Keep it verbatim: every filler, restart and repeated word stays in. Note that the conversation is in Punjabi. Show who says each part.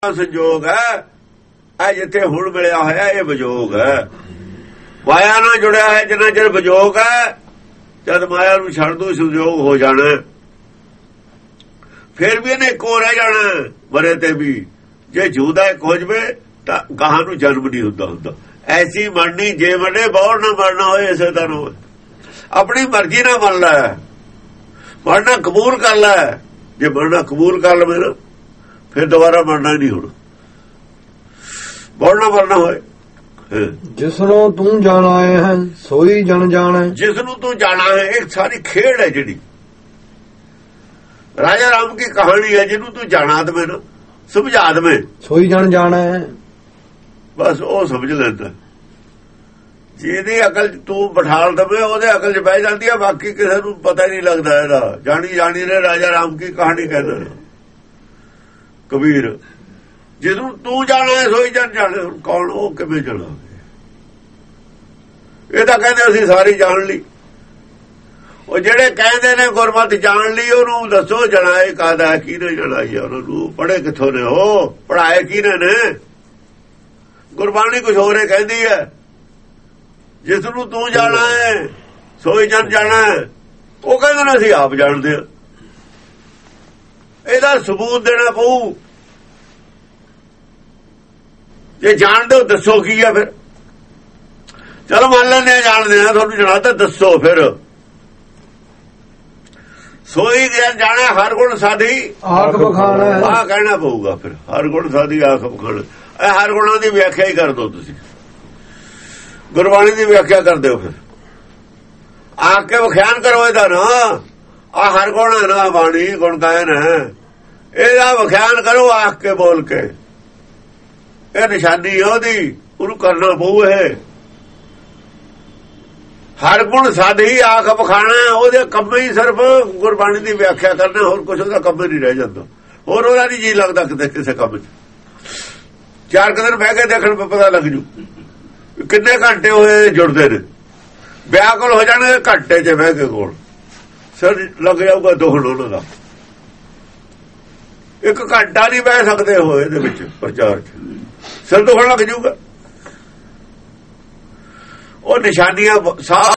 Speaker 1: ਸੰਜੋਗ ਹੈ। ਇਹ ਜਿੱਥੇ ਹੁਣ ਮਿਲਿਆ ਹੋਇਆ ਇਹ ਵਿਜੋਗ ਹੈ। ਮਾਇਆ ਨਾਲ ਜੁੜਿਆ ਹੈ ਜਿੰਨਾ ਚਿਰ ਵਿਜੋਗ ਹੈ। ਜਦ ਮਾਇਆ ਨੂੰ ਛੱਡ ਦੋ ਸੰਜੋਗ ਹੋ ਜਾਣਾ, ਫਿਰ ਵੀ ਇਹਨੇ ਇੱਕੋ ਰਹਿ ਜਾਣਾ ਮਰੇ ਤੇ ਵੀ। ਜੇ ਜੂਦਾ ਇੱਕ ਹੋ ਜਵੇ ਤਾਂ ਗਾਹਾਂ ਨੂੰ ਜਨਮ ਨਹੀਂ ਹੁੰਦਾ ਹੁੰਦਾ। ਐਸੀ ਮਰਨੀ ਜੇ ਮਰੇ ਬੌਰ ਨਾ ਮਰਨਾ ਹੋਏ ਇਸੇ ਤਰ੍ਹਾਂ ਹੋਏ। ਆਪਣੀ ਮਰਜ਼ੀ ਨਾਲ ਮੰਨ ਲੈ, ਮਰਨਾ ਕਬੂਲ ਕਰ ਲੈ। ਜੇ ਮਰਨਾ ਕਬੂਲ ਕਰ ਲਵੇ ਨਾ ਫਿਰ ਦੁਬਾਰਾ ਮਰਨਾ ਨਹੀਂ ਹੋਣਾ, ਬੌੜਨਾ ਮਰਨਾ ਹੋਏ।
Speaker 2: ਜਿਸਨੂੰ ਤੂੰ ਜਾਣਾ ਹੈ ਸੋਈ ਜਨ ਜਾਣਾ। ਜਿਸ
Speaker 1: ਨੂੰ ਤੂੰ ਜਾਣਾ ਹੈ ਇਹ ਸਾਰੀ ਖੇਡ ਹੈ ਜਿਹੜੀ ਰਾਜਾ ਰਾਮ ਕੀ ਕਹਾਣੀ ਹੈ। ਜਿਹਨੂੰ ਤੂੰ ਜਾਣਾ ਦਵੇਂ ਨਾ ਸਮਝਾ ਦਵੇਂ
Speaker 2: ਸੋਈ ਜਨ ਜਾਣਾ ਹੈ,
Speaker 1: ਬਸ ਉਹ ਸਮਝ ਲੈਂਦਾ। ਜਿਹਦੀ ਅਕਲ ਤੂੰ ਬਿਠਾਲ ਦਵੇਂ ਉਹਦੇ ਅਕਲ 'ਚ ਬਹਿ ਜਾਂਦੀ ਹੈ। ਬਾਕੀ ਕਿਸੇ ਨੂੰ ਪਤਾ ਹੀ ਨਹੀਂ ਲੱਗਦਾ ਇਹਦਾ। ਜਾਣੀ ਜਾਣੀ ਨੇ ਰਾਜਾ ਰਾਮ ਕੀ ਕਹਾਣੀ ਕਹਿੰਦੇ ਕਬੀਰ। ਜਿਹਨੂੰ ਤੂੰ ਜਾਣਾ ਹੈ ਸੋਈ ਜਨ ਜਾਣੇ। ਕੌਣ ਉਹ ਕਿਵੇਂ ਜਾਣਾ? ਇਹ ਤਾਂ ਕਹਿੰਦੇ ਅਸੀਂ ਸਾਰੀ ਜਾਣ ਲਈ। ਉਹ ਜਿਹੜੇ ਕਹਿੰਦੇ ਨੇ ਗੁਰਮਤਿ ਜਾਣ ਲਈ ਉਹਨੂੰ ਦੱਸੋ ਜਣਾਏ ਕਾਹਦਾ, ਕਿਹਨੇ ਜਣਾਈ ਹੈ? ਉਹਨਾਂ ਨੂੰ ਪੜ੍ਹੇ ਕਿੱਥੋਂ ਨੇ? ਉਹ ਪੜ੍ਹਾਏ ਕਿਹਨੇ ਨੇ? ਗੁਰਬਾਣੀ ਕੁਝ ਹੋਰ ਹੀ ਕਹਿੰਦੀ ਹੈ। ਜਿਸ ਨੂੰ ਤੂੰ ਜਾਣਾ ਹੈ ਸੋਈ ਜਨ ਜਾਣਾ। ਉਹ ਕਹਿੰਦੇ ਨੇ ਅਸੀਂ ਆਪ ਜਾਣਦੇ ਹਾਂ। ਇਹਦਾ ਸਬੂਤ ਦੇਣਾ ਪਊ। ਜੇ ਜਾਣਦੇ ਹੋ ਦੱਸੋ ਕੀ ਆ ਫਿਰ। ਚਲੋ ਮੰਨ ਲੈਂਦੇ ਆ ਜਾਣਦੇ ਆ, ਤੁਹਾਨੂੰ ਜਣਾ ਤਾਂ ਦੱਸੋ ਫਿਰ। ਸੋਈ ਜਾਣਾ ਹਰ ਗੁਣ ਸਾਧੀ
Speaker 2: ਆਖ ਬਖਾਣਾ
Speaker 1: ਆਹ ਕਹਿਣਾ ਪਊਗਾ ਫਿਰ। ਹਰ ਗੁਣ ਸਾਧੀ ਆਖ ਬਖਾਣਾ। ਇਹ ਹਰ ਗੁਣਾਂ ਦੀ ਵਿਆਖਿਆ ਹੀ ਕਰ ਦਿਓ ਤੁਸੀਂ, ਗੁਰਬਾਣੀ ਦੀ ਵਿਆਖਿਆ ਕਰ ਦਿਓ। ਫਿਰ ਆਖ ਕੇ ਵਿਖਿਆਨ ਕਰੋ ਇਹਦਾ ਨਾ। ਆ ਹਰ ਗੁਣ ਹੈ ਨਾ, ਬਾਣੀ ਗੁਣ ਗਾਇਨ ਹੈ। ਇਹਦਾ ਵਿਖਿਆਨ ਕਰੋ ਆਖ ਕੇ ਬੋਲ ਕੇ। ਇਹ ਨਿਸ਼ਾਨੀ ਹੈ ਉਹਦੀ, ਉਹਨੂੰ ਕਰਨਾ ਪਊ। ਇਹ ਹਰ ਗੁਣ ਸਾਧੀ ਆਖ ਬਖਾਣਾ। ਉਹਦੇ ਕੰਮ ਹੀ ਸਿਰਫ ਗੁਰਬਾਣੀ ਦੀ ਵਿਆਖਿਆ ਕਰਨਾ, ਹੋਰ ਕੁਝ ਉਹਦਾ ਕੰਮ ਨਹੀਂ ਰਹਿ ਜਾਂਦਾ। ਹੋਰ ਉਹਦਾ ਨਹੀਂ ਜੀ ਲੱਗਦਾ ਕਿਤੇ ਕਿਸੇ ਕੰਮ 'ਚ। ਚਾਰ ਕੁ ਦਿਨ ਬਹਿ ਕੇ ਦੇਖਣ ਪਤਾ ਲੱਗ ਜੂ ਕਿੰਨੇ ਘੰਟੇ ਹੋਏ ਜੁੜਦੇ ਨੇ। ਵਿਆਕੁਲ ਹੋ ਜਾਣਗੇ ਘੰਟੇ 'ਚ ਬਹਿ ਕੇ ਕੋਲ। ਸਿਰ ਲੱਗ ਜਾਊਗਾ ਦੋਹਣ ਉਹਨਾਂ ਦਾ। ਇੱਕ ਘੰਟਾ ਨਹੀਂ ਬਹਿ ਸਕਦੇ ਹੋਏ ਇਹਦੇ ਵਿੱਚ ਪ੍ਰਚਾਰ 'ਚ, ਸਿਰ ਦੁਖਣ ਲੱਗ ਜਾਊਗਾ। ਉਹ ਨਿਸ਼ਾਨੀਆਂ